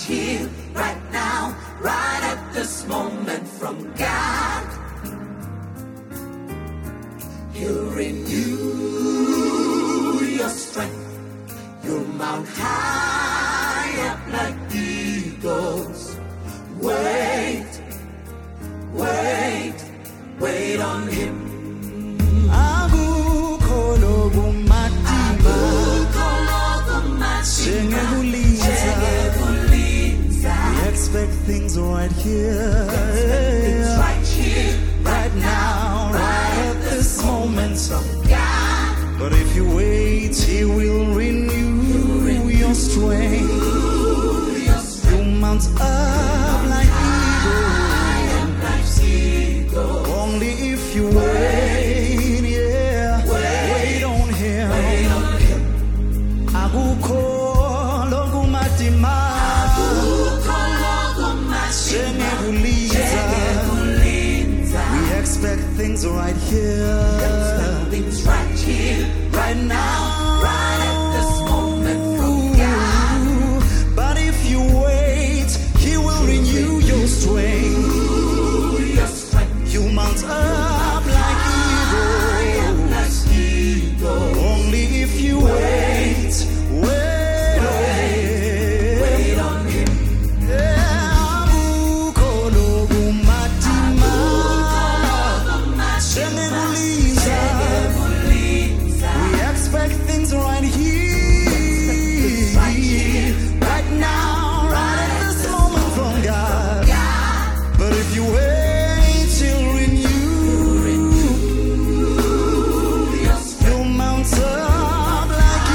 here, right now, right at this moment from God. He'll renew your strength. You'll mount high up like eagles. Wait, wait, wait on Him. We expect things right here, right now, right at this moment. But if you wait, He will renew your strength. You mount up like eagles. Only if you wait, yeah, wait on Him. We expect things right here, right now, right at this moment from God. But if you wait, He will renew your strength. You mount up like eagles. Only if you wait, wait on Him. We expect things right here, right now, right at this moment from God. But if you wait, He'll renew. You'll mount up like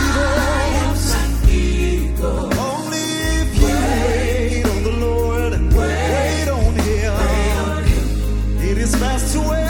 eagles. Only if you wait on the Lord, wait on Him. It is best to wait.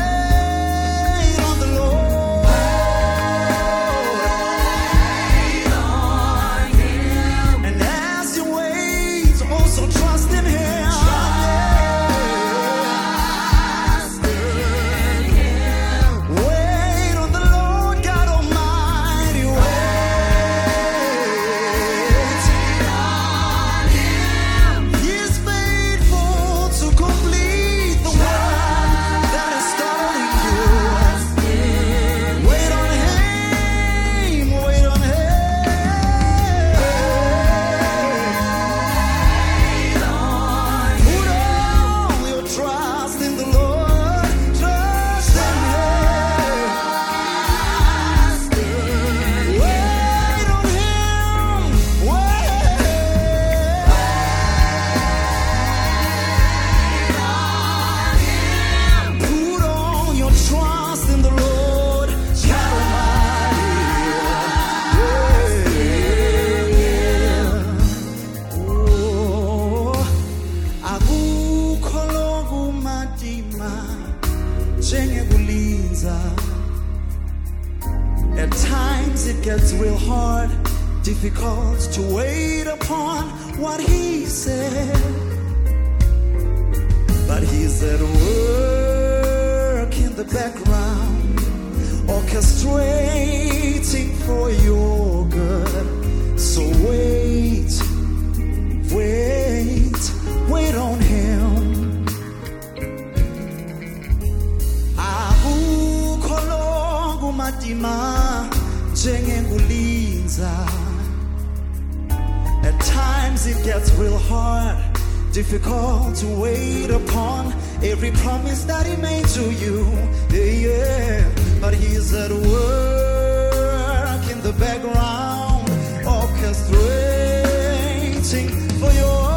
At times it gets real hard, difficult to wait upon what He said. But He's at work in the background, orchestrating for your good. So wait, wait, wait on Him. At times it gets real hard, difficult to wait upon every promise that He made to you. Yeah. But He's at work in the background, orchestrating for your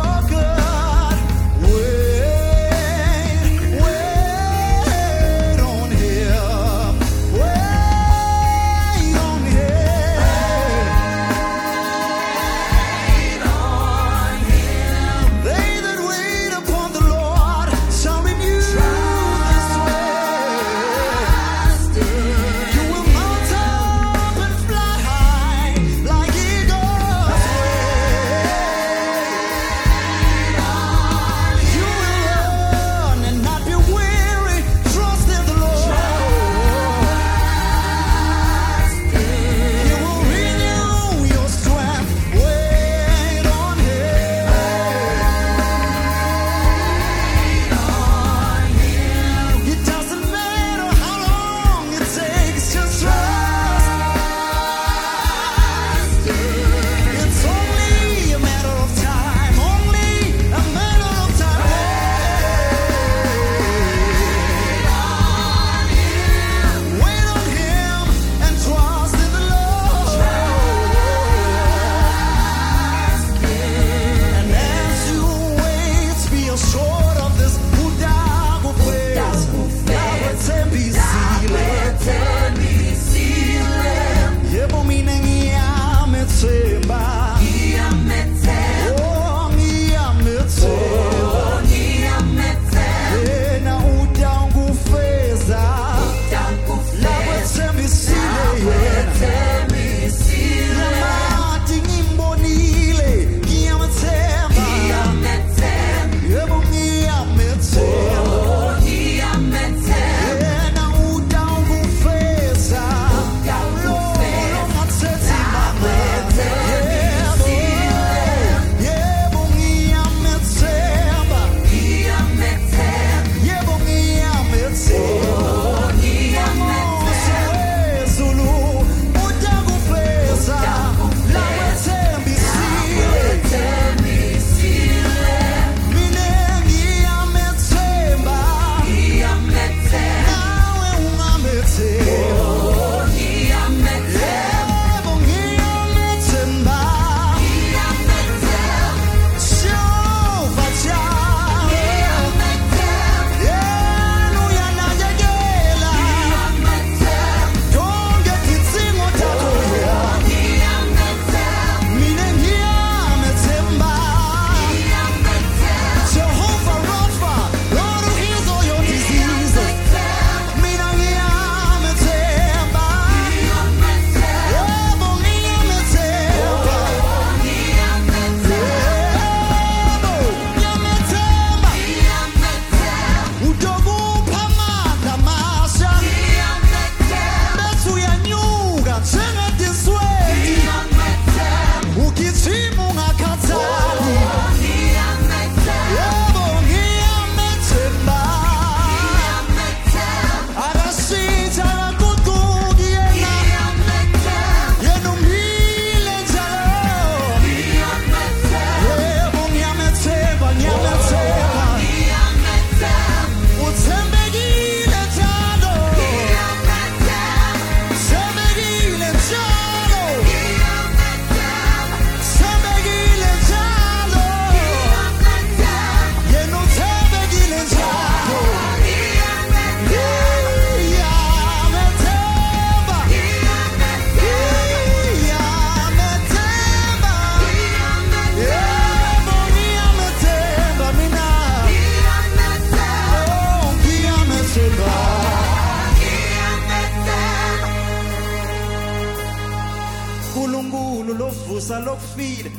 vusa lokufile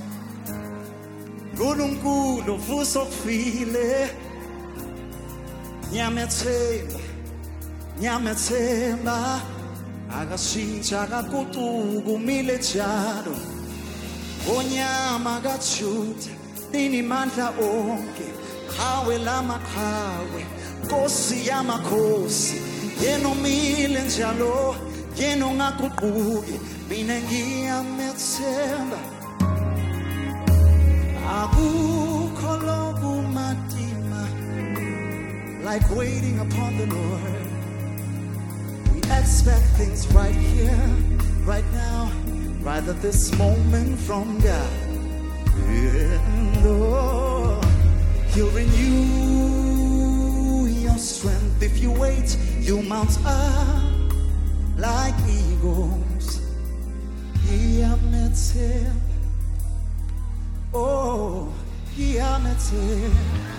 uNkulunkulu vusa okufile nyamethemba akashintsha akaguquka umile njalo onyama kaJuda inimandla onke qhawe lamaqhawe Nkosi yamakhosi yena umile njalo yena ungaguquki mina ngiyamethemba akukho lokumadima like waiting upon the Lord we expect things right here right now right at this moment from God and Lord He'll renew your strength if you wait you mount up like eagles oh,